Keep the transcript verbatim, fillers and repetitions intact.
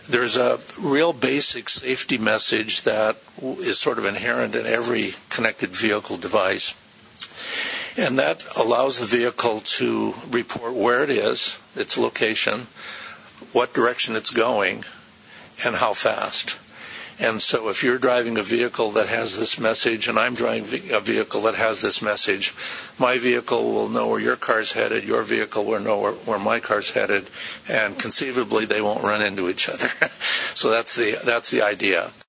there's a real basic safety message that is sort of inherent in every connected vehicle device. And that allows the vehicle to report where it is, its location, what direction it's going, and how fast. And so if you're driving a vehicle that has this message, and I'm driving a vehicle that has this message, my vehicle will know where your car's headed, your vehicle will know where, where my car's headed, and conceivably they won't run into each other. So that's the that's the idea.